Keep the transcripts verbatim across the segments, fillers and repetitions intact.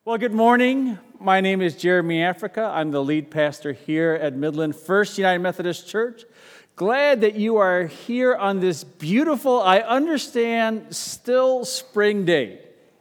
Well, good morning. My name is Jeremy Africa. I'm the lead pastor here at Midland First United Methodist Church. Glad that you are here on this beautiful, I understand, still spring day.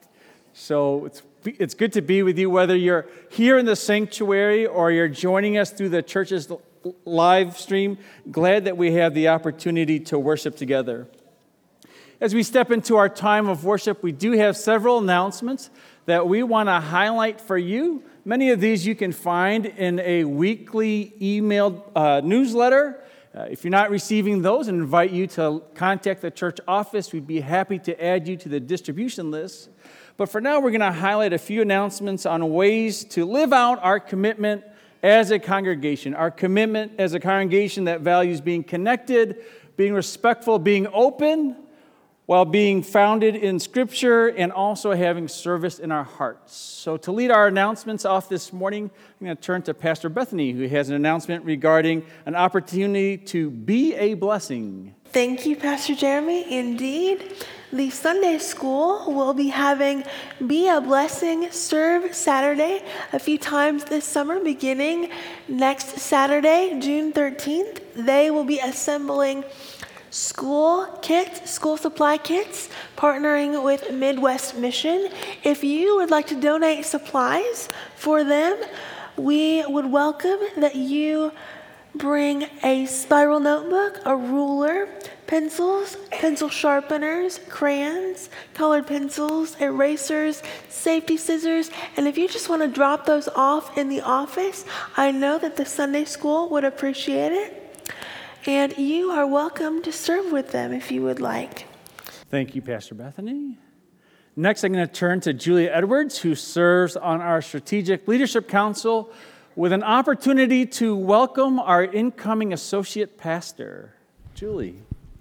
So it's it's good to be with you, whether you're here in the sanctuary or you're joining us through the church's live stream. Glad that we have the opportunity to worship together. As we step into our time of worship, we do have several announcements that we want to highlight for you. Many of these you can find in a weekly emailed uh, newsletter. Uh, if you're not receiving those, I invite you to contact the church office. We'd be happy to add you to the distribution list. But for now, we're going to highlight a few announcements on ways to live out our commitment as a congregation, our commitment as a congregation that values being connected, being respectful, being open, while being founded in Scripture and also having service in our hearts. So to lead our announcements off this morning, I'm going to turn to Pastor Bethany, who has an announcement regarding an opportunity to be a blessing. Thank you, Pastor Jeremy. Indeed, the Sunday School will be having Be a Blessing Serve Saturday a few times this summer, beginning next Saturday, June thirteenth. They will be assembling school kits, school supply kits, partnering with Midwest Mission. If you would like to donate supplies for them, we would welcome that you bring a spiral notebook, a ruler, pencils, pencil sharpeners, crayons, colored pencils, erasers, safety scissors, and if you just want to drop those off in the office, I know that the Sunday School would appreciate it. And you are welcome to serve with them if you would like. Thank you, Pastor Bethany. Next, I'm going to turn to Julia Edwards, who serves on our Strategic Leadership Council, with an opportunity to welcome our incoming associate pastor. Julie.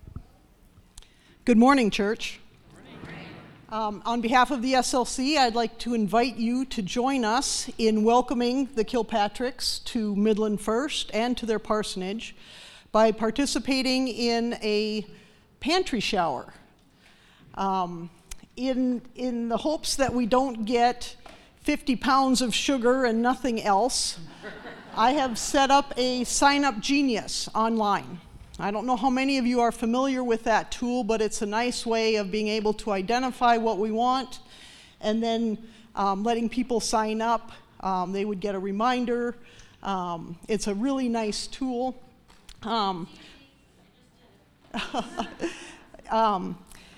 Good morning, church. Um, on behalf of the S L C, I'd like to invite you to join us in welcoming the Kilpatricks to Midland First and to their parsonage by participating in a pantry shower, um, in, in the hopes that we don't get fifty pounds of sugar and nothing else. I have set up a Sign Up Genius online. I don't know how many of you are familiar with that tool, but it's a nice way of being able to identify what we want and then um, letting people sign up. Um, they would get a reminder. Um, it's a really nice tool. Um, um,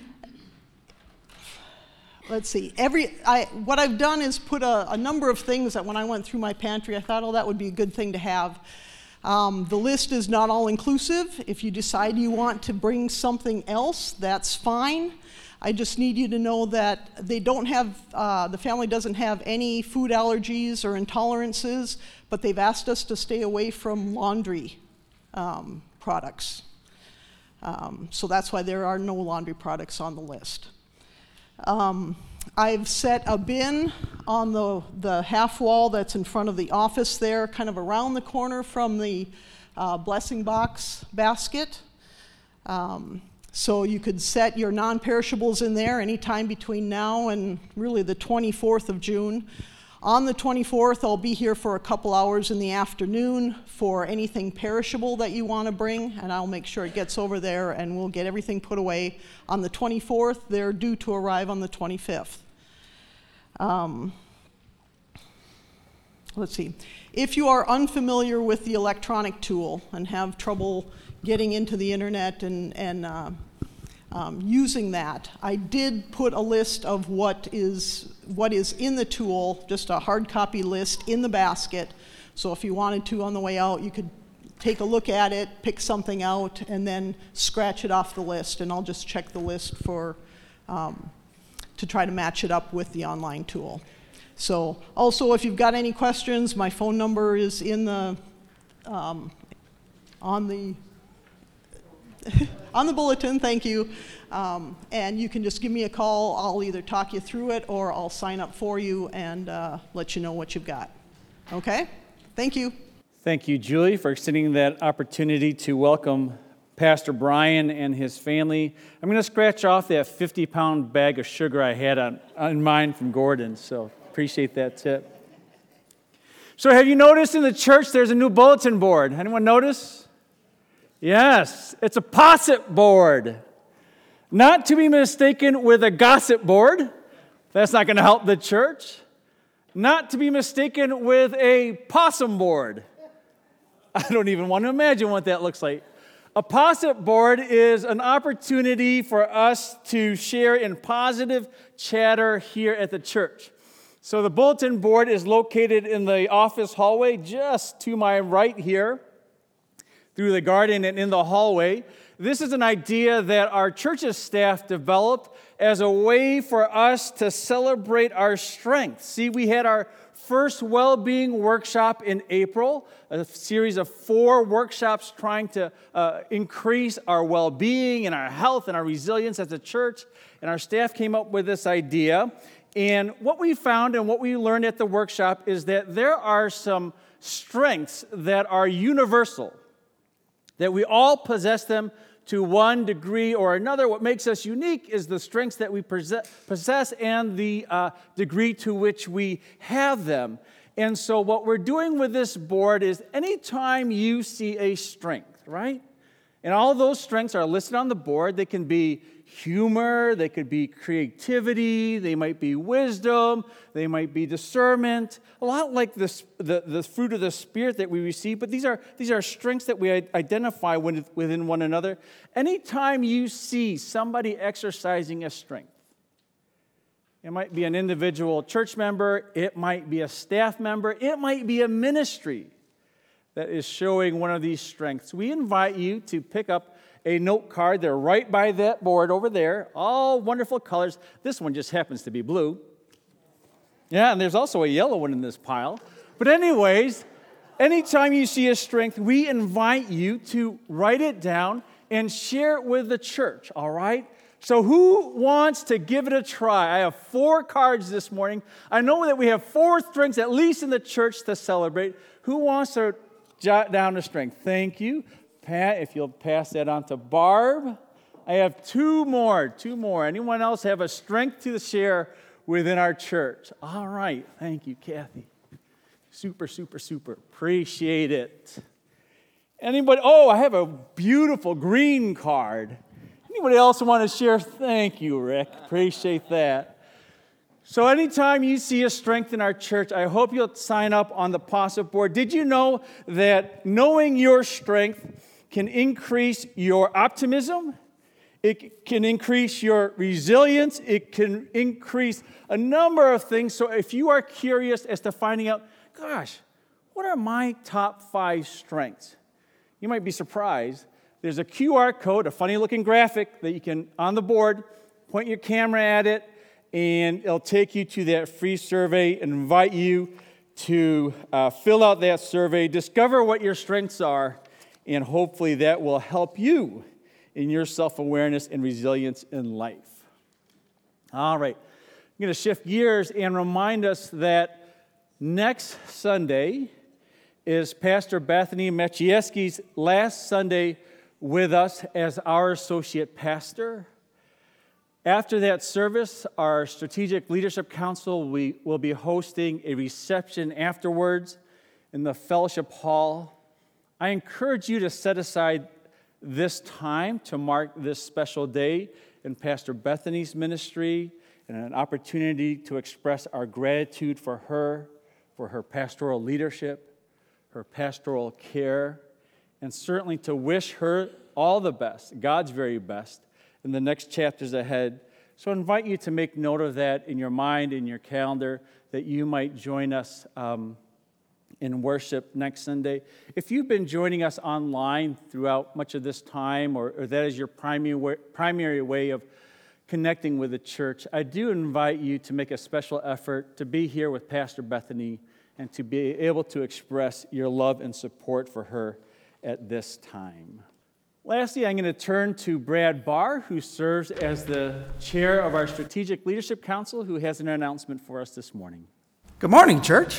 let's see. Every I, what I've done is put a, a number of things that when I went through my pantry, I thought, oh, that would be a good thing to have. Um, the list is not all inclusive. If you decide you want to bring something else, that's fine. I just need you to know that they don't have, uh, the family doesn't have any food allergies or intolerances, but they've asked us to stay away from laundry Um, products. Um, so that's why there are no laundry products on the list. Um, I've set a bin on the, the half wall that's in front of the office there, kind of around the corner from the uh, blessing box basket. Um, so you could set your non-perishables in there anytime between now and really the twenty-fourth of June. On the twenty-fourth, I'll be here for a couple hours in the afternoon for anything perishable that you want to bring, and I'll make sure it gets over there, and we'll get everything put away. On the twenty-fourth, they're due to arrive on the twenty-fifth. Um, let's see. If you are unfamiliar with the electronic tool and have trouble getting into the internet and, and uh, Um, using that, I did put a list of what is what is in the tool, just a hard copy list in the basket. So if you wanted to on the way out, you could take a look at it, pick something out, and then scratch it off the list. And I'll just check the list for um, to try to match it up with the online tool. So also, if you've got any questions, my phone number is in the um, on the. on the bulletin, thank you. Um, and you can just give me a call. I'll either talk you through it or I'll sign up for you and uh, let you know what you've got. Okay? Thank you. Thank you, Julie, for extending that opportunity to welcome Pastor Brian and his family. I'm going to scratch off that fifty-pound bag of sugar I had on, on mine from Gordon. So Appreciate that tip. So have you noticed in the church there's a new bulletin board? Anyone notice? Yes, it's a posset board. Not to be mistaken with a gossip board. That's not going to help the church. Not to be mistaken with a possum board. I don't even want to imagine what that looks like. A posset board is an opportunity for us to share in positive chatter here at the church. So the bulletin board is located in the office hallway just to my right here, through the garden and in the hallway. This is an idea that our church's staff developed as a way for us to celebrate our strengths. See, we had our first well-being workshop in April, a series of four workshops trying to uh, increase our well-being and our health and our resilience as a church. And our staff came up with this idea. And what we found and what we learned at the workshop is that there are some strengths that are universal, that we all possess them to one degree or another. What makes us unique is the strengths that we possess and the uh, degree to which we have them. And so what we're doing with this board is anytime you see a strength, right? And all those strengths are listed on the board. They can be humor, they could be creativity, they might be wisdom, they might be discernment, a lot like this, the, the fruit of the Spirit that we receive, but these are, these are strengths that we identify within one another. Anytime you see somebody exercising a strength, it might be an individual church member, it might be a staff member, it might be a ministry that is showing one of these strengths. We invite you to pick up a note card. They're right by that board over there, all wonderful colors. This one just happens to be blue. Yeah, and there's also a yellow one in this pile. But anyways, anytime you see a strength, we invite you to write it down and share it with the church, all right? So who wants to give it a try? I have four cards this morning. I know that we have four strengths, at least in the church, to celebrate. Who wants to jot down a strength? Thank you. Pat, if you'll pass that on to Barb. I have two more, two more. Anyone else have a strength to share within our church? All right. Thank you, Kathy. Super, super, super. Appreciate it. Anybody? Oh, I have a beautiful green card. Anybody else want to share? Thank you, Rick. Appreciate that. So anytime you see a strength in our church, I hope you'll sign up on the posset board. Did you know that knowing your strength can increase your optimism? It can increase your resilience. It can increase a number of things. So if you are curious as to finding out, gosh, what are my top five strengths? You might be surprised. There's a Q R code, a funny-looking graphic that you can, on the board, point your camera at it, and it'll take you to that free survey and invite you to uh, fill out that survey, discover what your strengths are, and hopefully that will help you in your self-awareness and resilience in life. All right, I'm going to shift gears and remind us that next Sunday is Pastor Bethany Maciejewski's last Sunday with us as our associate pastor. After that service, our Strategic Leadership Council, we will be hosting a reception afterwards in the fellowship hall. I encourage you to set aside this time to mark this special day in Pastor Bethany's ministry and an opportunity to express our gratitude for her, for her pastoral leadership, her pastoral care, and certainly to wish her all the best, God's very best, in the next chapters ahead. So I invite you to make note of that in your mind, in your calendar, that you might join us um, in worship next Sunday. If you've been joining us online throughout much of this time, or, or that is your primary way, primary way of connecting with the church, I do invite you to make a special effort to be here with Pastor Bethany and to be able to express your love and support for her at this time. Lastly, I'm going to turn to Brad Barr, who serves as the chair of our Strategic Leadership Council, who has an announcement for us this morning. Good morning, church.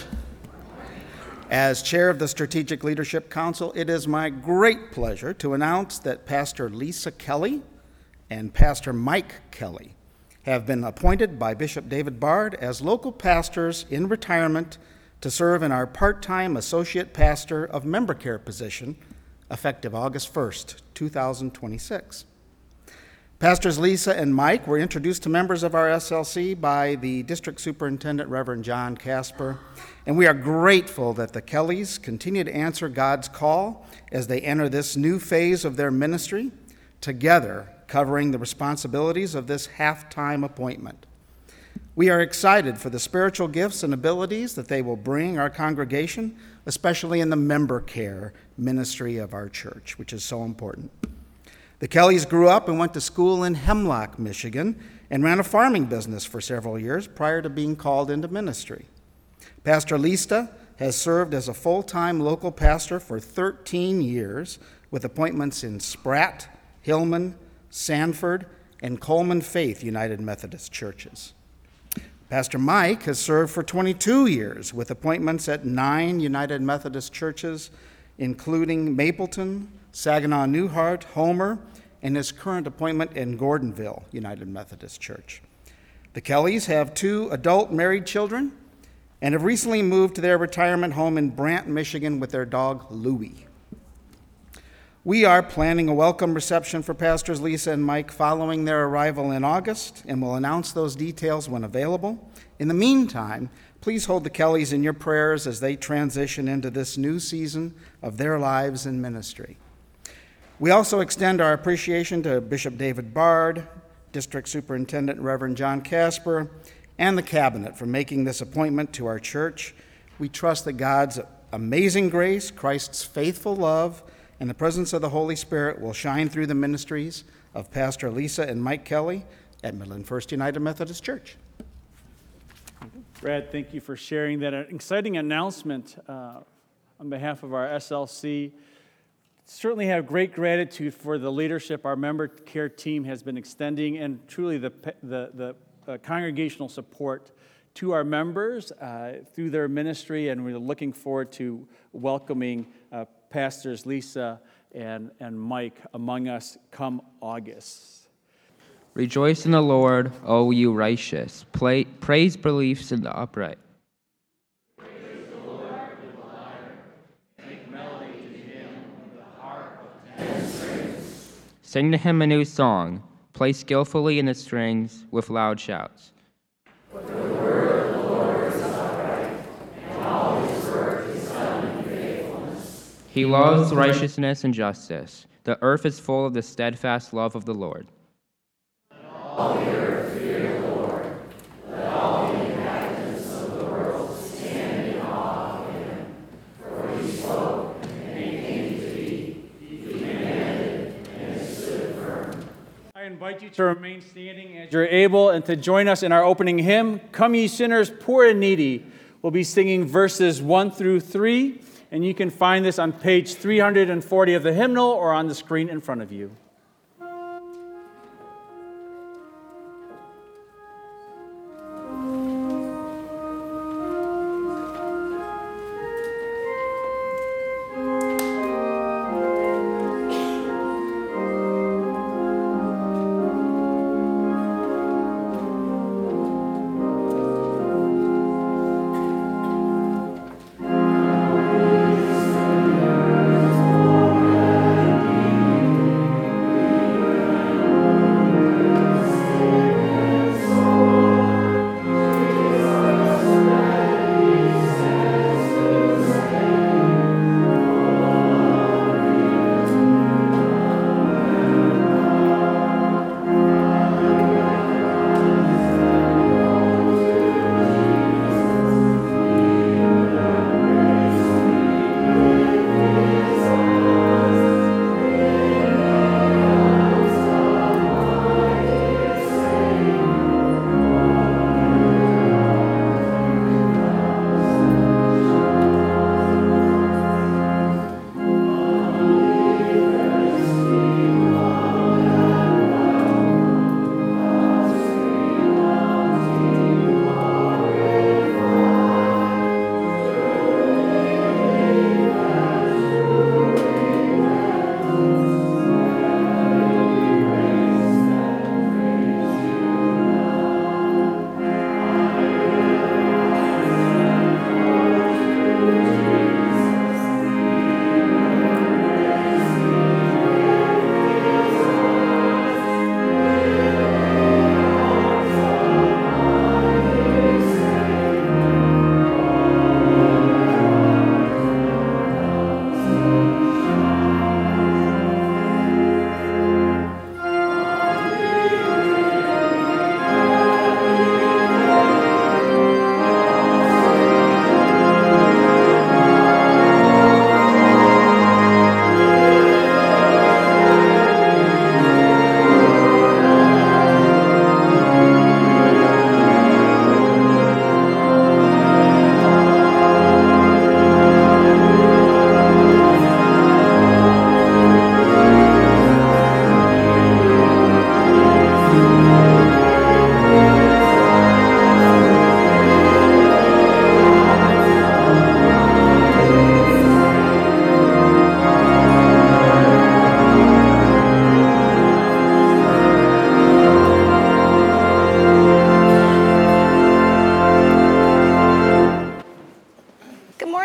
As chair of the Strategic Leadership Council, it is my great pleasure to announce that Pastor Lisa Kelly and Pastor Mike Kelly have been appointed by Bishop David Bard as local pastors in retirement to serve in our part-time associate pastor of member care position, effective August first, two thousand twenty-six. Pastors Lisa and Mike were introduced to members of our S L C by the District Superintendent, Reverend John Casper, and we are grateful that the Kellys continue to answer God's call as they enter this new phase of their ministry, together covering the responsibilities of this half-time appointment. We are excited for the spiritual gifts and abilities that they will bring our congregation, especially in the member care ministry of our church, which is so important. The Kellys grew up and went to school in Hemlock, Michigan, and ran a farming business for several years prior to being called into ministry. Pastor Lista has served as a full-time local pastor for thirteen years, with appointments in Spratt, Hillman, Sanford, and Coleman Faith United Methodist churches. Pastor Mike has served for twenty-two years, with appointments at nine United Methodist churches, including Mapleton, Saginaw Newhart, Homer, and his current appointment in Gordonville United Methodist Church. The Kellys have two adult married children and have recently moved to their retirement home in Brant, Michigan with their dog, Louie. We are planning a welcome reception for Pastors Lisa and Mike following their arrival in August, and will announce those details when available. In the meantime, please hold the Kellys in your prayers as they transition into this new season of their lives and ministry. We also extend our appreciation to Bishop David Bard, District Superintendent Reverend John Casper, and the Cabinet for making this appointment to our church. We trust that God's amazing grace, Christ's faithful love, and the presence of the Holy Spirit will shine through the ministries of Pastor Lisa and Mike Kelly at Midland First United Methodist Church. Brad, thank you for sharing that exciting announcement uh, on behalf of our S L C. Certainly have great gratitude for the leadership our member care team has been extending, and truly the, the, the uh, congregational support to our members uh, through their ministry, and we're looking forward to welcoming uh, Pastors Lisa and, and Mike among us come August. Rejoice in the Lord, O you righteous. Play, praise beliefs in the upright. Praise the Lord with the lyre. Make melody to him with the harp of ten strings. Sing to him a new song. Play skillfully in the strings with loud shouts. For the word of the Lord is upright, and all his work is done in faithfulness. He loves righteousness and justice. The earth is full of the steadfast love of the Lord. All the earth fear the Lord. Let all the inhabitants of the world stand in awe of him. For he spoke, and he came to be. He commanded, and it stood firm. I invite you to remain standing as you're able and to join us in our opening hymn, Come Ye Sinners, Poor and Needy. We'll be singing verses one through three, and you can find this on page three hundred forty of the hymnal or on the screen in front of you.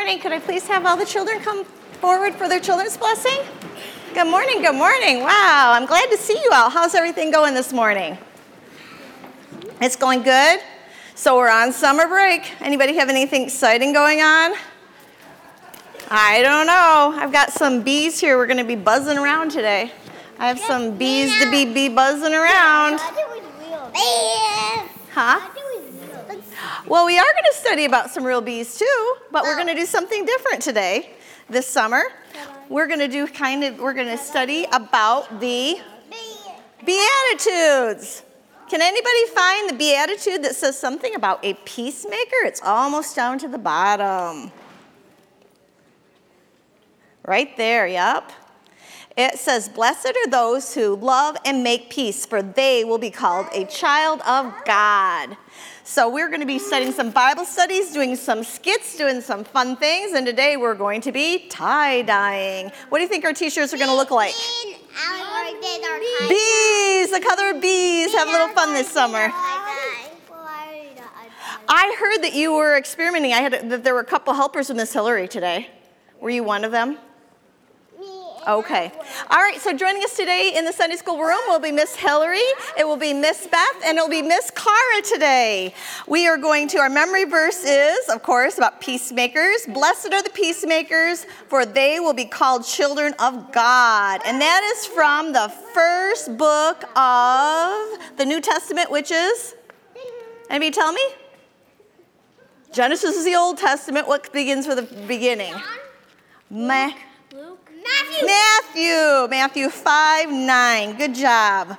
morning. Could I please have all the children come forward for their children's blessing? Good morning, good morning. Wow, I'm glad to see you all. How's everything going this morning? It's going good? So we're on summer break. Anybody have anything exciting going on? I don't know. I've got some bees here. We're going to be buzzing around today. I have some bees to be, be buzzing around. Huh? Well, we are going to study about some real bees too, but we're going to do something different today, this summer. We're going to do kind of, we're going to study about the Beatitudes. Can anybody find the Beatitude that says something about a peacemaker? It's almost down to the bottom. Right there, yep. It says, blessed are those who love and make peace, for they will be called a child of God. So we're going to be studying some Bible studies, doing some skits, doing some fun things, and today we're going to be tie-dyeing. What do you think our t-shirts are going to look like? Bees, the color of bees. Have a little fun this summer. I heard that you were experimenting. I had that there were a couple helpers with Miss Hillary today. Were you one of them? Okay. All right, so joining us today in the Sunday school room will be Miss Hillary, it will be Miss Beth, and it will be Miss Cara today. We are going to, our memory verse is, of course, about peacemakers. Blessed are the peacemakers, for they will be called children of God. And that is from the first book of the New Testament, which is? Anybody tell me? Genesis is the Old Testament. What begins with the beginning? Ma- Matthew. Matthew. Matthew five nine. Good job.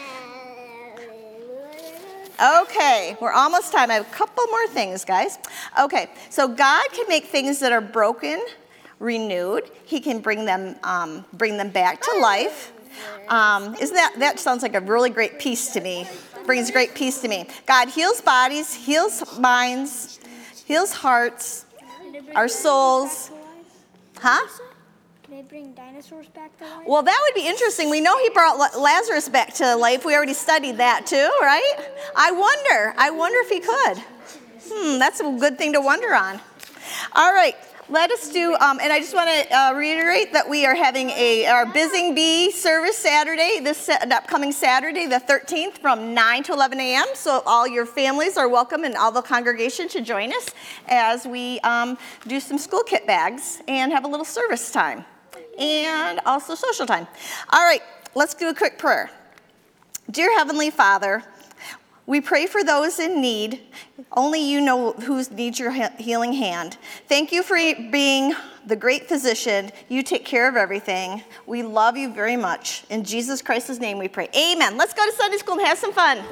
Okay, we're almost time. I have a couple more things, guys. Okay, so God can make things that are broken, renewed. He can bring them, um, bring them back to life. Um, isn't that, that sounds like a really great peace to me. Brings great peace to me. God heals bodies, heals minds, heals hearts, our souls. Huh? Can they bring dinosaurs back to life? Well, that would be interesting. We know he brought Lazarus back to life. We already studied that too, right? I wonder. I wonder if he could. Hmm, that's a good thing to wonder on. All right, let us do, um, and I just want to uh, reiterate that we are having a our Bizzing Bee service Saturday, this upcoming Saturday, the thirteenth, from nine to eleven a.m. So all your families are welcome and all the congregation to join us as we um, do some school kit bags and have a little service time. And also social time. All right, let's do a quick prayer. Dear Heavenly Father, we pray for those in need. Only you know who needs your healing hand. Thank you for being the great physician. You take care of everything. We love you very much. In Jesus Christ's name we pray. Amen. Let's go to Sunday school and have some fun.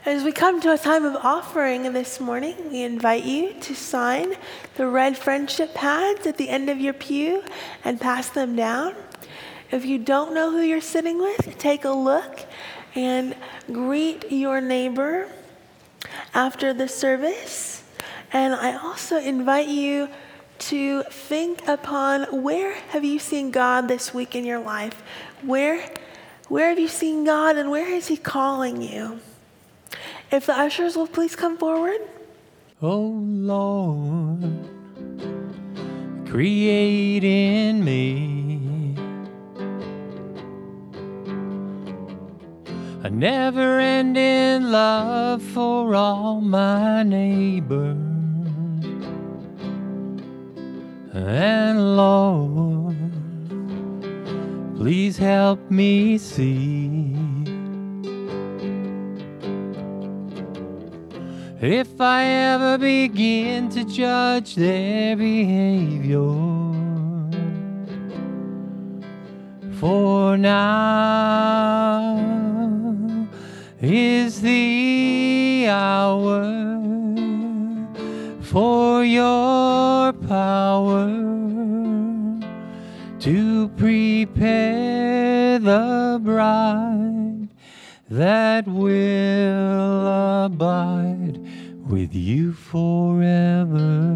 As we come to a time of offering this morning, we invite you to sign the red friendship pads at the end of your pew and pass them down. If you don't know who you're sitting with, take a look and greet your neighbor after the service. And I also invite you to think upon, where have you seen God this week in your life? Where, where have you seen God, and where is he calling you? If the ushers will please come forward. Oh Lord, create in me a never-ending love for all my neighbors. And Lord, please help me see if I ever begin to judge their behavior. For now is the hour for your power to prepare the bride that will abide with you forever.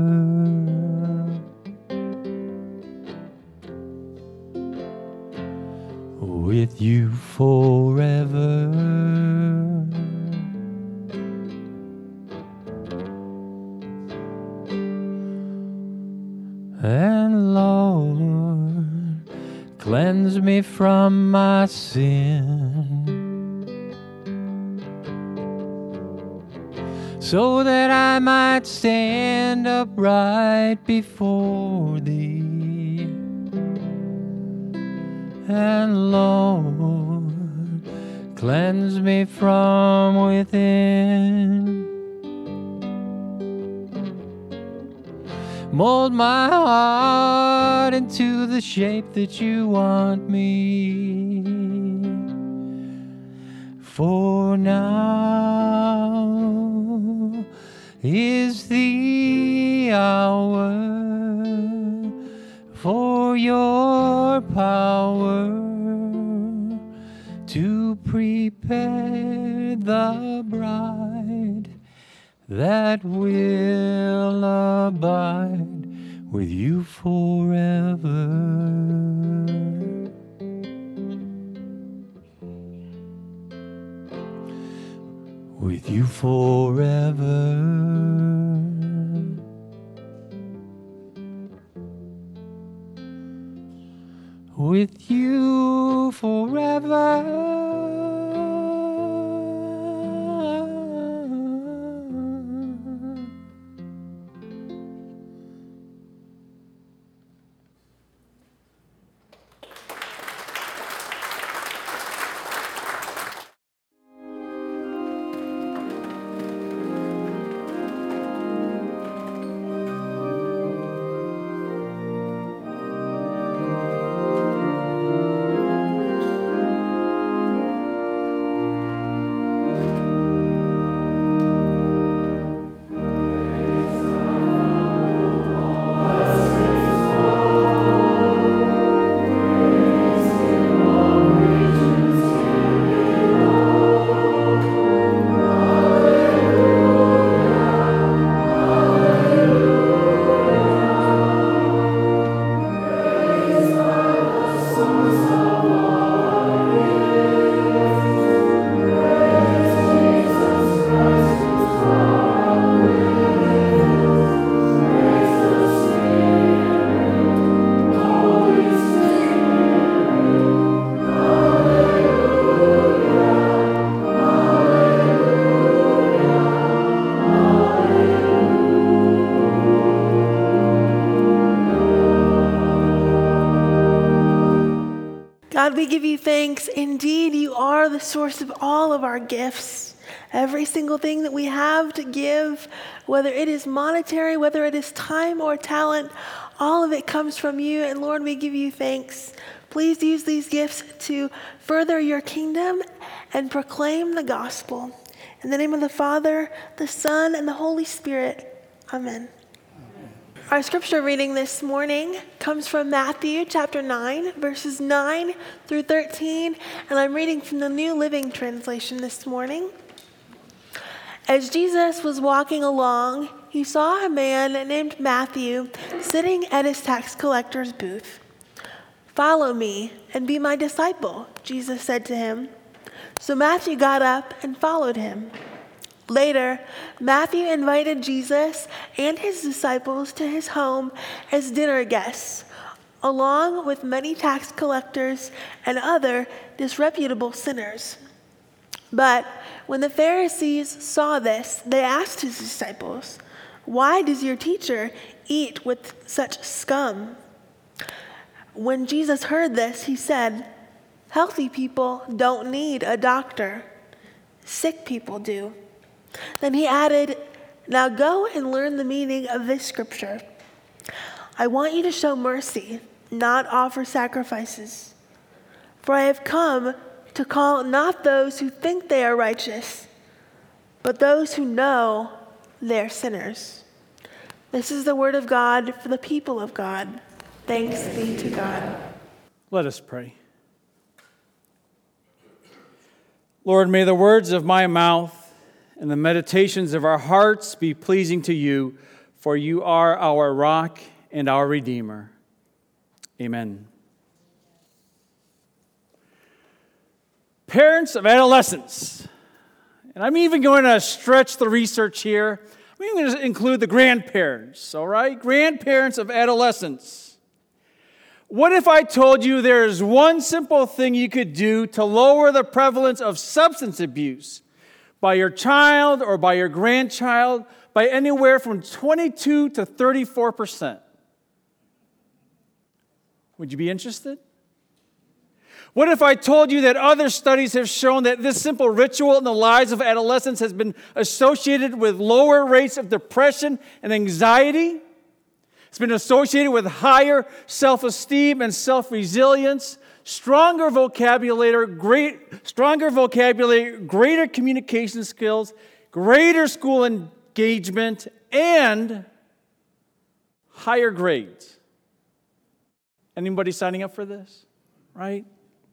With you forever. And Lord, cleanse me from my sin, so that I might stand upright before thee. And Lord, cleanse me from within. Mold my heart into the shape that you want me. For now is the hour for your power to prepare the bride that will abide with you forever. With you forever. With you forever. God, we give you thanks. Indeed, you are the source of all of our gifts. Every single thing that we have to give, whether it is monetary, whether it is time or talent, all of it comes from you. And Lord, we give you thanks. Please use these gifts to further your kingdom and proclaim the gospel. In the name of the Father, the Son, and the Holy Spirit. Amen. Our scripture reading this morning comes from Matthew chapter nine, verses nine through thirteen, and I'm reading from the New Living Translation this morning. As Jesus was walking along, he saw a man named Matthew sitting at his tax collector's booth. "Follow me and be my disciple," Jesus said to him. So Matthew got up and followed him. Later, Matthew invited Jesus and his disciples to his home as dinner guests, along with many tax collectors and other disreputable sinners. But when the Pharisees saw this, they asked his disciples, "Why does your teacher eat with such scum?" When Jesus heard this, he said, "Healthy people don't need a doctor. Sick people do." Then he added, "Now go and learn the meaning of this scripture. I want you to show mercy, not offer sacrifices. For I have come to call not those who think they are righteous, but those who know they are sinners." This is the word of God for the people of God. Thanks be to God. Let us pray. Lord, may the words of my mouth and the meditations of our hearts be pleasing to you, for you are our rock and our Redeemer. Amen. Parents of adolescents, and I'm even going to stretch the research here. I'm even going to include the grandparents, all right? Grandparents of adolescents. What if I told you there is one simple thing you could do to lower the prevalence of substance abuse by your child or by your grandchild by anywhere from twenty-two to thirty-four percent? Would you be interested? What if I told you that other studies have shown that this simple ritual in the lives of adolescents has been associated with lower rates of depression and anxiety? It's been associated with higher self-esteem and self-resilience, stronger vocabulary, great, stronger vocabulary, greater communication skills, greater school engagement, and higher grades. Anybody signing up for this? Right?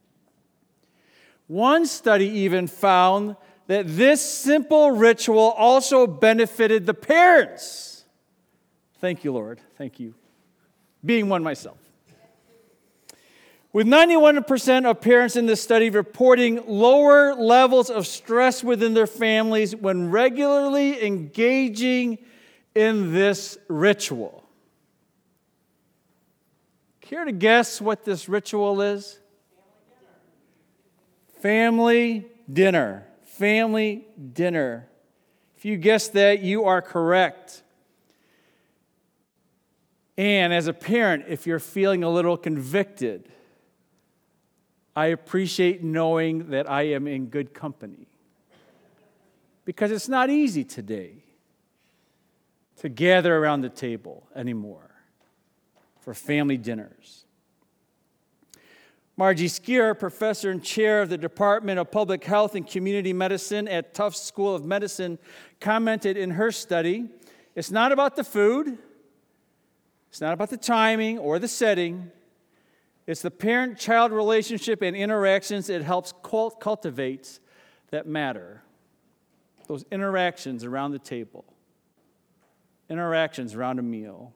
One study even found that this simple ritual also benefited the parents. Thank you, Lord. Thank you. Being one myself. With ninety-one percent of parents in this study reporting lower levels of stress within their families when regularly engaging in this ritual. Care to guess what this ritual is? Family dinner. Family dinner. If you guessed that, you are correct. And as a parent, if you're feeling a little convicted, I appreciate knowing that I am in good company. Because it's not easy today to gather around the table anymore for family dinners. Margie Skier, professor and chair of the Department of Public Health and Community Medicine at Tufts School of Medicine, commented in her study, "It's not about the food. It's not about the timing or the setting. It's the parent-child relationship and interactions it helps cult- cultivate that matter." Those interactions around the table. Interactions around a meal.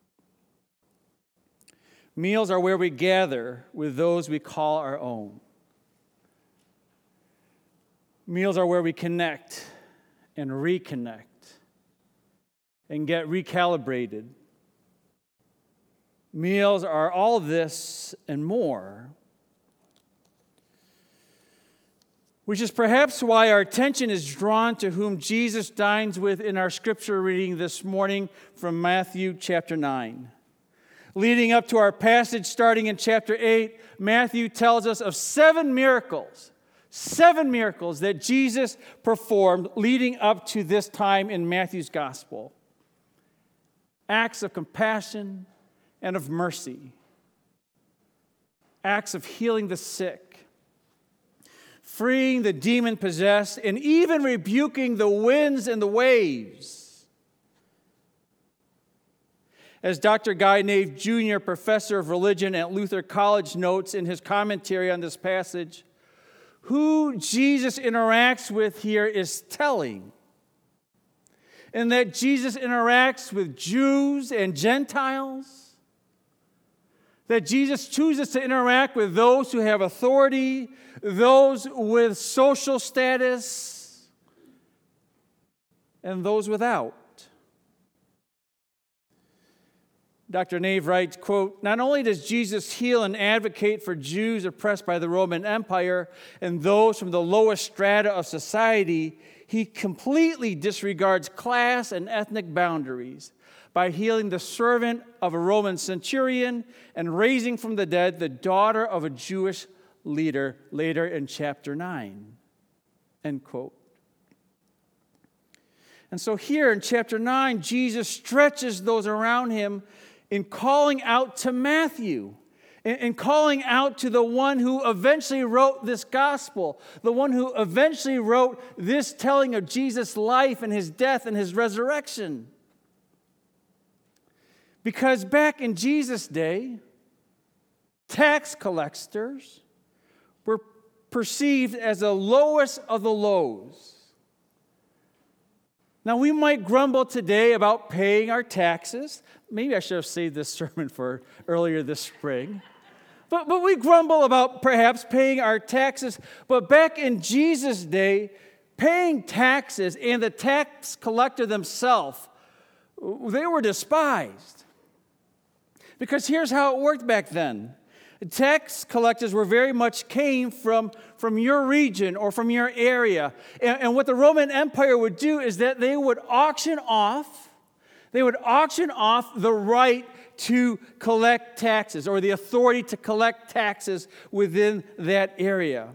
Meals are where we gather with those we call our own. Meals are where we connect and reconnect and get recalibrated. Meals are all this and more, which is perhaps why our attention is drawn to whom Jesus dines with in our scripture reading this morning from Matthew chapter nine. Leading up to our passage starting in chapter eight, Matthew tells us of seven miracles, seven miracles that Jesus performed leading up to this time in Matthew's gospel. Acts of compassion and of mercy. Acts of healing the sick. freeing the demon-possessed, and even rebuking the winds and the waves. As Doctor Guy Nave Junior, professor of religion at Luther College, notes in his commentary on this passage, who Jesus interacts with here is telling. And that Jesus interacts with Jews and Gentiles. That Jesus chooses to interact with those who have authority, those with social status, and those without. Doctor Nave writes, quote, "Not only does Jesus heal and advocate for Jews oppressed by the Roman Empire and those from the lowest strata of society, he completely disregards class and ethnic boundaries by healing the servant of a Roman centurion and raising from the dead the daughter of a Jewish leader," later in chapter nine, end quote. And so here in chapter nine, Jesus stretches those around him in calling out to Matthew, in calling out to the one who eventually wrote this gospel, the one who eventually wrote this telling of Jesus' life and his death and his resurrection. Because back in Jesus' day, tax collectors were perceived as the lowest of the lows. Now, we might grumble today about paying our taxes. Maybe I should have saved this sermon for earlier this spring. But, but we grumble about perhaps paying our taxes. But back in Jesus' day, paying taxes and the tax collector themselves, they were despised. Because here's how it worked back then. Tax collectors were very much came from, from your region or from your area. And, and what the Roman Empire would do is that they would auction off, they would auction off the right to collect taxes or the authority to collect taxes within that area.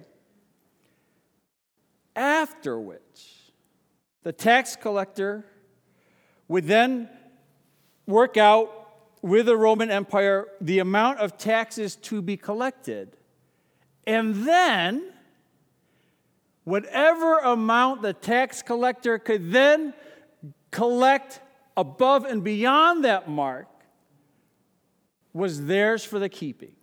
After which, the tax collector would then work out with the Roman Empire the amount of taxes to be collected. And then, whatever amount the tax collector could then collect above and beyond that mark was theirs for the keeping.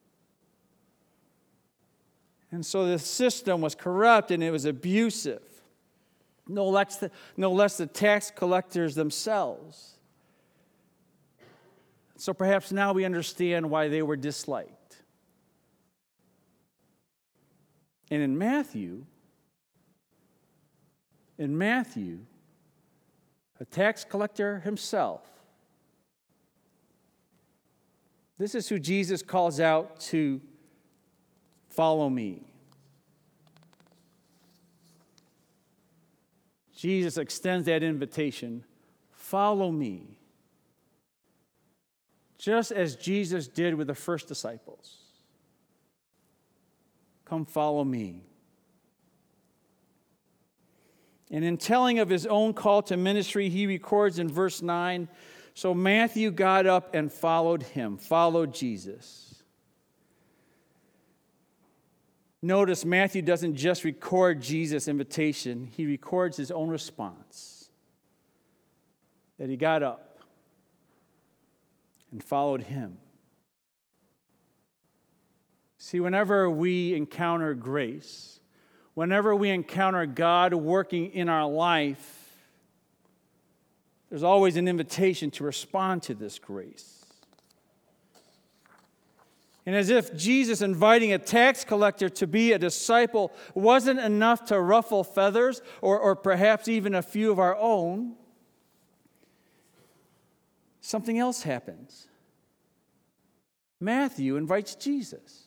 And so the system was corrupt and it was abusive. No less the, no less the tax collectors themselves. So perhaps now we understand why they were disliked. And in Matthew, in Matthew, a tax collector himself, this is who Jesus calls out to follow me. Jesus extends that invitation, follow me. Just as Jesus did with the first disciples. Come follow me. And in telling of his own call to ministry, he records in verse nine, so Matthew got up and followed him, followed Jesus. Notice Matthew doesn't just record Jesus' invitation, he records his own response. That he got up and followed him. See, whenever we encounter grace, whenever we encounter God working in our life, there's always an invitation to respond to this grace. And as if Jesus inviting a tax collector to be a disciple wasn't enough to ruffle feathers, or, or perhaps even a few of our own, something else happens. Matthew invites Jesus.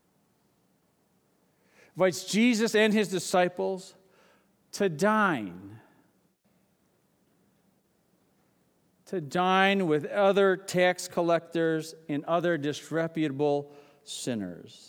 Invites Jesus and his disciples to dine. To dine with other tax collectors and other disreputable sinners.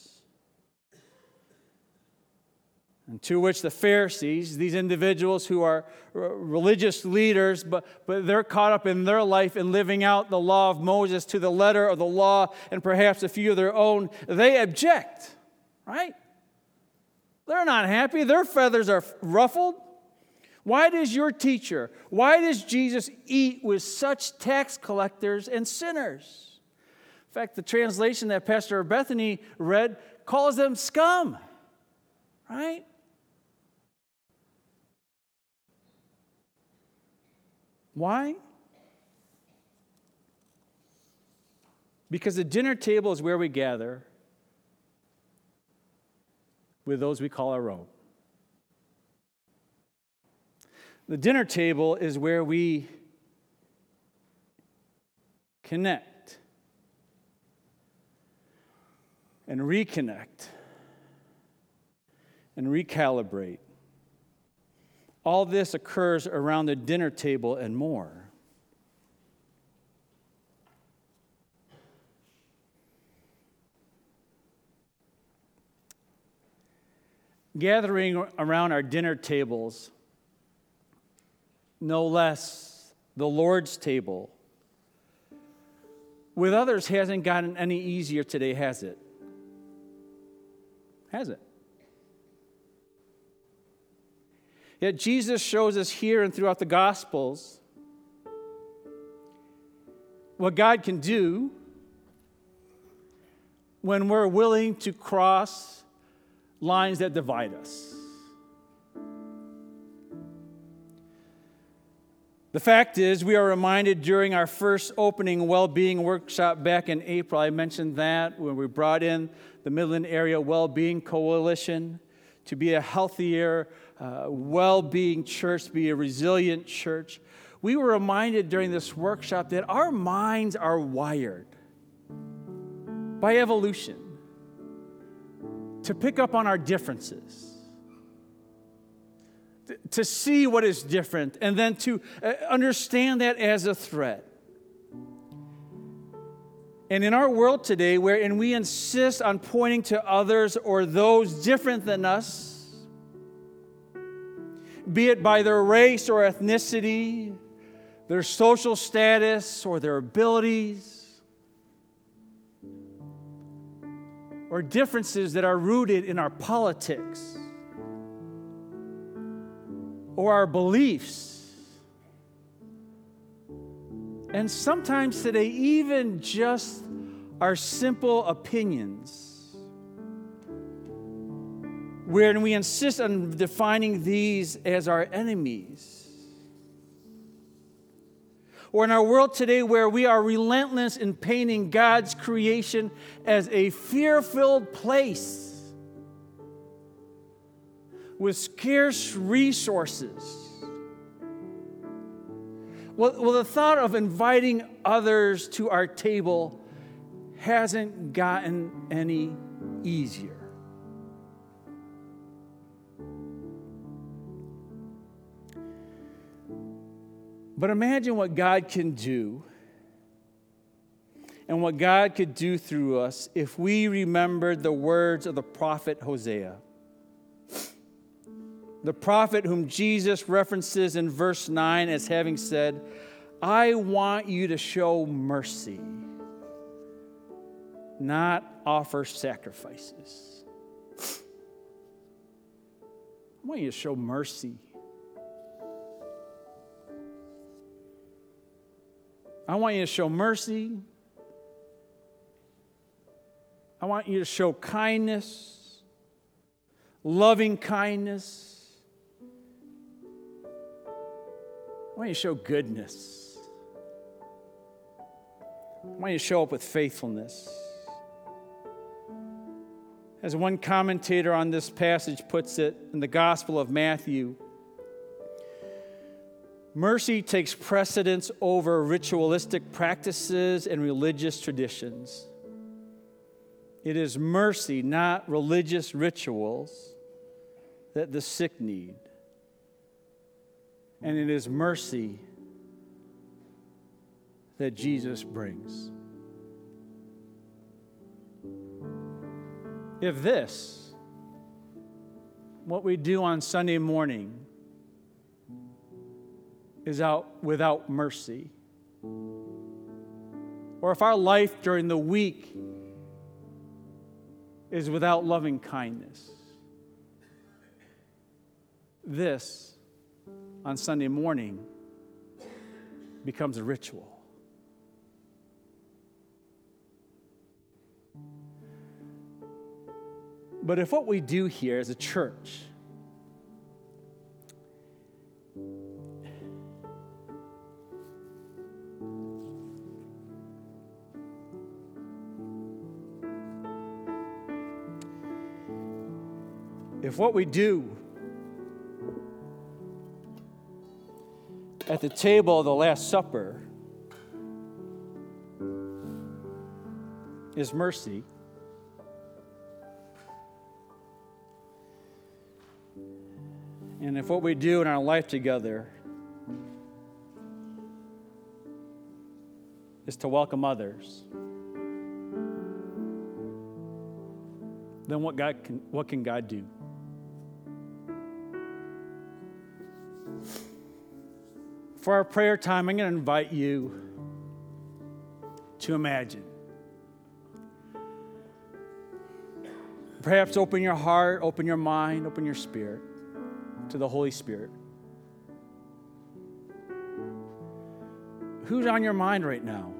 And to which the Pharisees, these individuals who are religious leaders, but, but they're caught up in their life in living out the law of Moses to the letter of the law and perhaps a few of their own, they object, right? They're not happy. Their feathers are ruffled. Why does your teacher, why does Jesus eat with such tax collectors and sinners? In fact, the translation that Pastor Bethany read calls them scum, right? Why? Because the dinner table is where we gather with those we call our own. The dinner table is where we connect and reconnect and recalibrate. All this occurs around the dinner table and more. Gathering around our dinner tables, no less the Lord's table, with others hasn't gotten any easier today, has it? Has it? Yet Jesus shows us here and throughout the Gospels what God can do when we're willing to cross lines that divide us. The fact is, we are reminded during our first opening well-being workshop back in April, I mentioned that when we brought in the Midland Area Well-Being Coalition to be a healthier, uh, well-being church, be a resilient church. We were reminded during this workshop that our minds are wired by evolution to pick up on our differences, to see what is different, and then to understand that as a threat. And in our world today, wherein we insist on pointing to others or those different than us, be it by their race or ethnicity, their social status or their abilities, or differences that are rooted in our politics or our beliefs. And sometimes today, even just our simple opinions, wherein we insist on defining these as our enemies. Or in our world today where we are relentless in painting God's creation as a fear-filled place with scarce resources. Well, well, the thought of inviting others to our table hasn't gotten any easier. But imagine what God can do and what God could do through us if we remembered the words of the prophet Hosea. The prophet whom Jesus references in verse nine as having said, I want you to show mercy, not offer sacrifices. I want you to show mercy. I want you to show mercy. I want you to show kindness, loving kindness. I want you to show goodness. I want you to show up with faithfulness. As one commentator on this passage puts it in the Gospel of Matthew, mercy takes precedence over ritualistic practices and religious traditions. It is mercy, not religious rituals, that the sick need. And it is mercy that Jesus brings. If this, what we do on Sunday morning, is out without mercy, or if our life during the week is without loving kindness, this on Sunday morning becomes a ritual. But if what we do here as a church if what we do at the table of the Last Supper is mercy, and if what we do in our life together is to welcome others, then what God can, what can God do? For our prayer time, I'm going to invite you to imagine. Perhaps open your heart, open your mind, open your spirit to the Holy Spirit. Who's on your mind right now?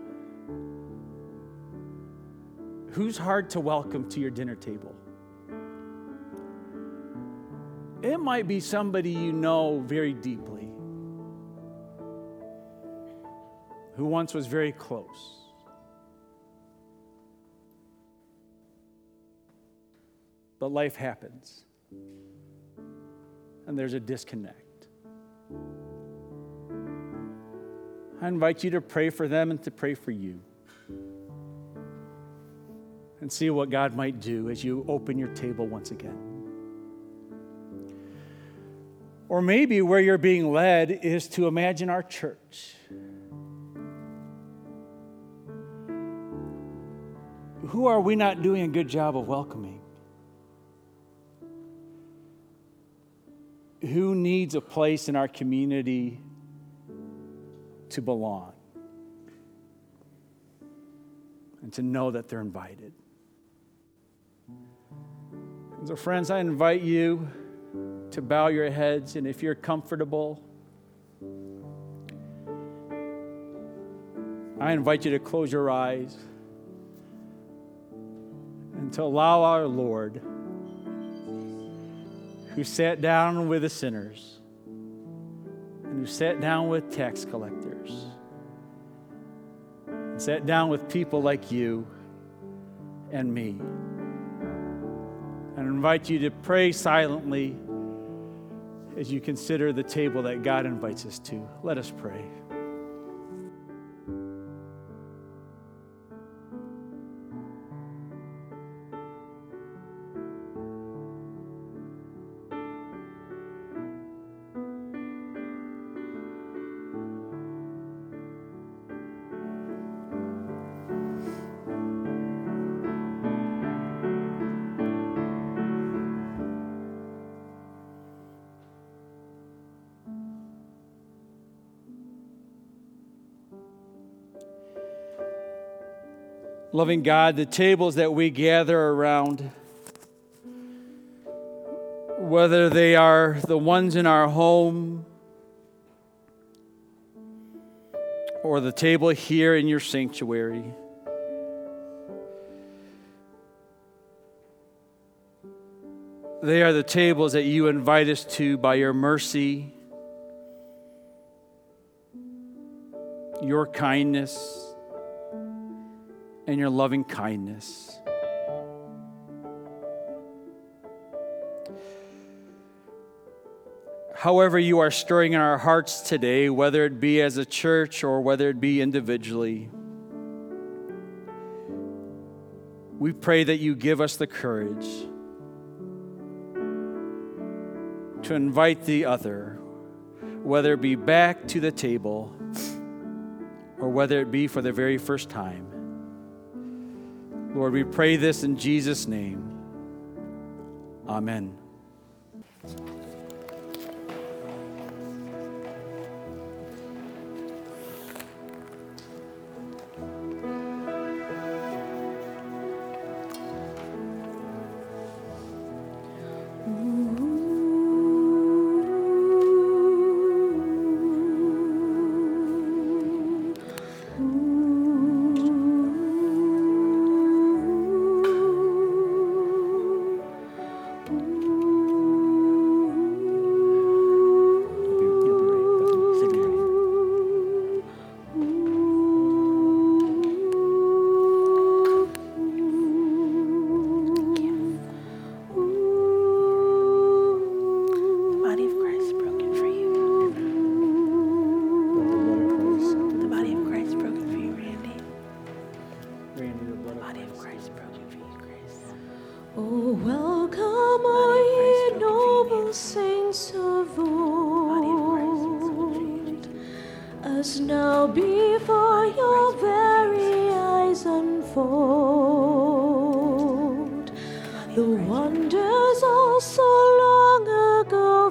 Who's hard to welcome to your dinner table? It might be somebody you know very deeply, who once was very close. But life happens, and there's a disconnect. I invite you to pray for them and to pray for you, and see what God might do as you open your table once again. Or maybe where you're being led is to imagine our church. Who are we not doing a good job of welcoming? Who needs a place in our community to belong and to know that they're invited? And so, friends, I invite you to bow your heads, and if you're comfortable, I invite you to close your eyes and to allow our Lord, who sat down with the sinners and who sat down with tax collectors and sat down with people like you and me, and invite you to pray silently as you consider the table that God invites us to. Let us pray. Loving God, the tables that we gather around, whether they are the ones in our home or the table here in your sanctuary, they are the tables that you invite us to by your mercy, your kindness, and your loving kindness. However you are stirring in our hearts today, whether it be as a church or whether it be individually, we pray that you give us the courage to invite the other, whether it be back to the table or whether it be for the very first time. Lord, we pray this in Jesus' name. Amen. as now before your very eyes unfold the wonders all so long ago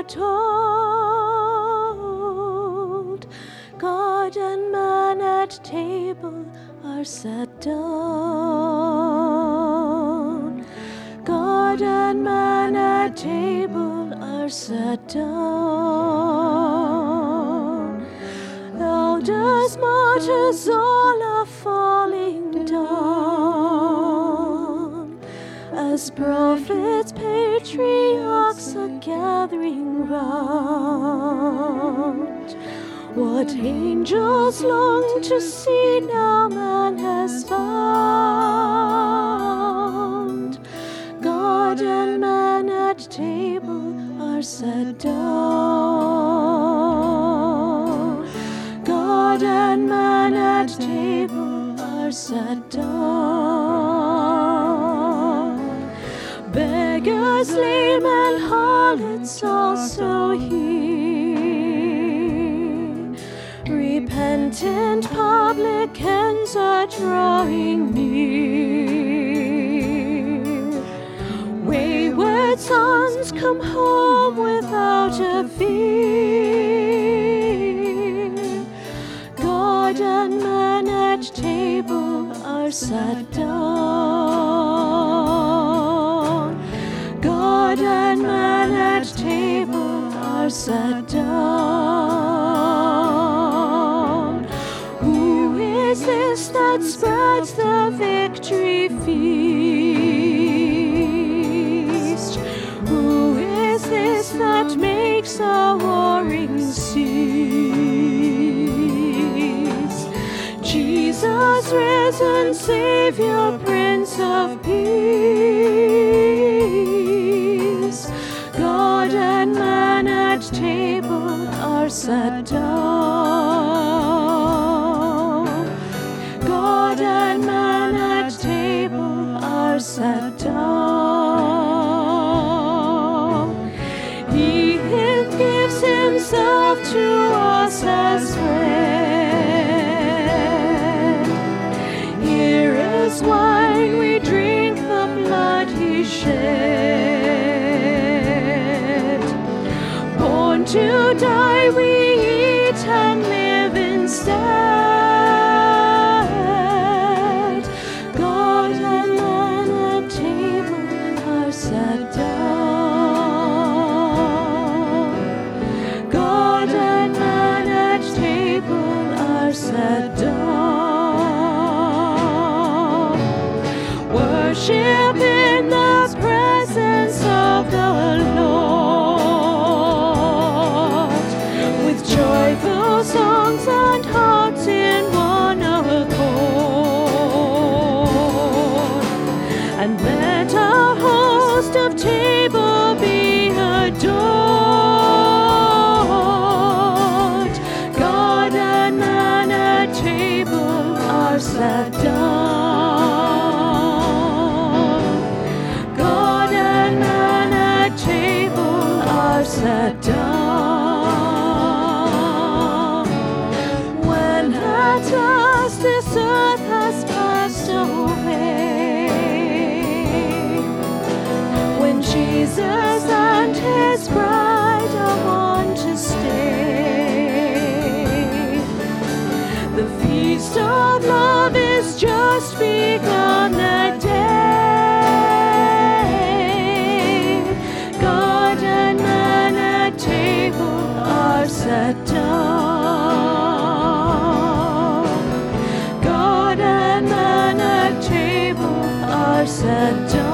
foretold. God and man at table are sat down. God and man at table are sat down. Elders, martyrs, all are falling down, as prophets, patriarchs are gathering round. What angels long to see now man has found. God and man at table are sat down. God and man at table are sat down. Beggars, lame and harlots also here. Repentant publicans are drawing near. Wayward sons come home without a fear. God and man at table are sat down. God and man at table are sat down. Who is this that spreads the victory feast? Who is this that makes a warring cease? Jesus, risen Savior, Prince of Peace. God and man at table are sat down. God and man at table are sat down. He gives himself to us as bread. Here is wine, we drink the blood he shed. Born to die, we eat and live instead. God and man at table are sat down. God and man at table are sat down. Worship in the presence of the Lord, with joyful songs and hearts in one accord. And let our host of table be adored. God and man at table are sat down. God and man at table are sat down. When at last this earth has passed away, when Jesus and his bride are one to stay, the feast of love is just begun that day. God and man at table are sat down. God and man at table are sat down.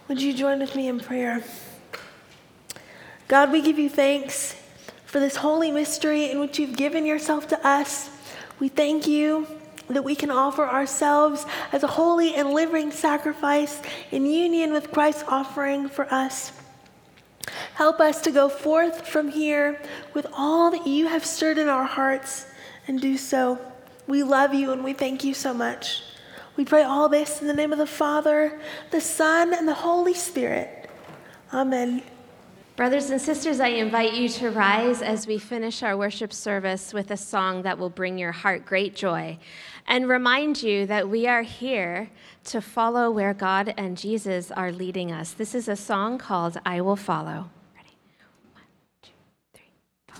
Would you join with me in prayer? God, we give you thanks for this holy mystery in which you've given yourself to us. We thank you that we can offer ourselves as a holy and living sacrifice in union with Christ's offering for us. Help us to go forth from here with all that you have stirred in our hearts and do so. We love you and we thank you so much. We pray all this in the name of the Father, the Son, and the Holy Spirit. Amen. Brothers and sisters, I invite you to rise as we finish our worship service with a song that will bring your heart great joy and remind you that we are here to follow where God and Jesus are leading us. This is a song called I Will Follow. Ready? One, two, three, four.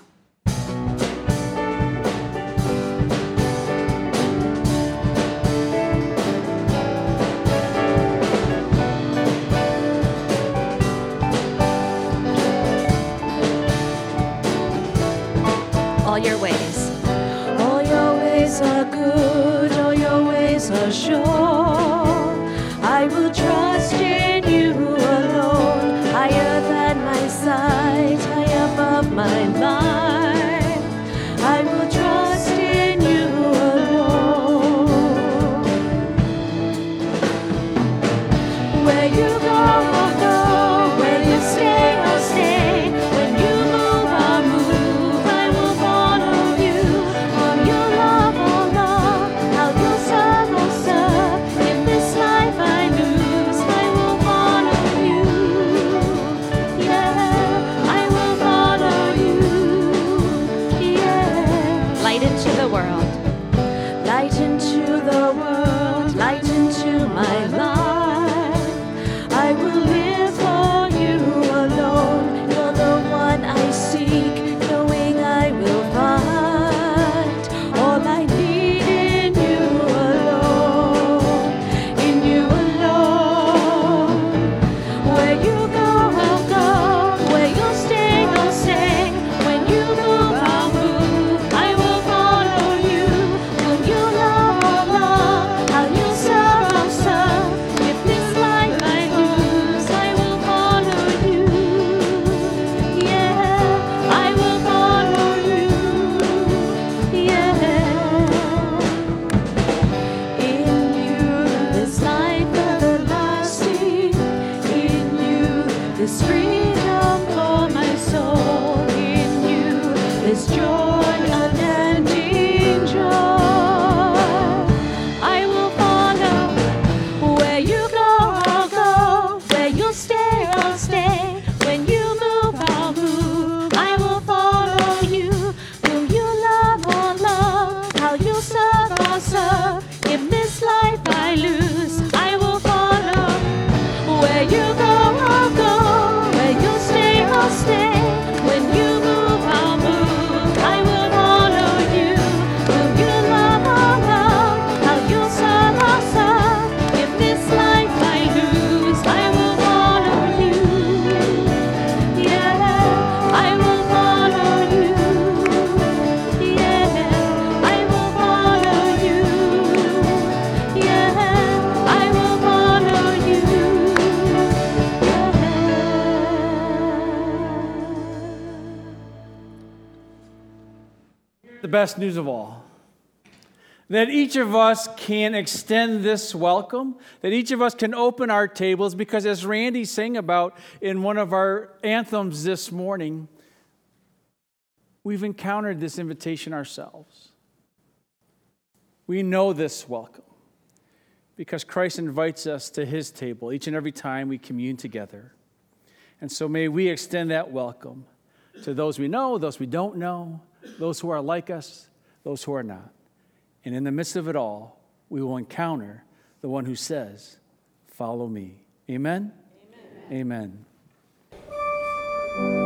All your ways. All your ways are good, all your ways are sure. I will trust in you alone, higher than my sight, high above my mind. I will trust in you alone. Where you go, I'll go. Where you stay, I'll stay. When you move, I'll move. I will follow you. All your love, I'll love. How you'll serve, I'll serve. In this life I lose, I will follow you. Yeah, I will follow you. Yeah. Light into the world. Light into the world, light into my life. I will live for you alone. You're the one I seek, knowing I will find all I need in you alone, in you alone. Where you go, I'll go. Where you'll stay, I'll stay. When you move, I'll move. I will follow you. Will you love, I'll love. How you serve, I'll serve. If this life I lose, I will follow you. Yeah, I will follow you. Yeah. In you, this life everlasting. In you, this freedom for my soul. In you, this joy, unending joy. I will follow. Where you go, I'll go. Where you'll stay, I'll stay. When you move, I'll move. I will follow you. Whom you love, I'll love. How you serve, I'll serve. If this life I lose, I will follow. Where you go, I'll go. Where you stay, I'll stay. When you move, I'll move. I will follow you. Whom you love, I'll love. How you serve, I'll serve. If this life I lose, I will follow you. Yeah, I will follow you. Yeah, I will follow you. Yeah, I will follow you. The best news of all, that each of us can extend this welcome, that each of us can open our tables, because as Randy sang about in one of our anthems this morning, we've encountered this invitation ourselves. We know this welcome because Christ invites us to his table each and every time we commune together. And so may we extend that welcome to those we know, those we don't know, those who are like us, those who are not. And in the midst of it all, we will encounter the one who says, "Follow me." Amen? Amen. Amen.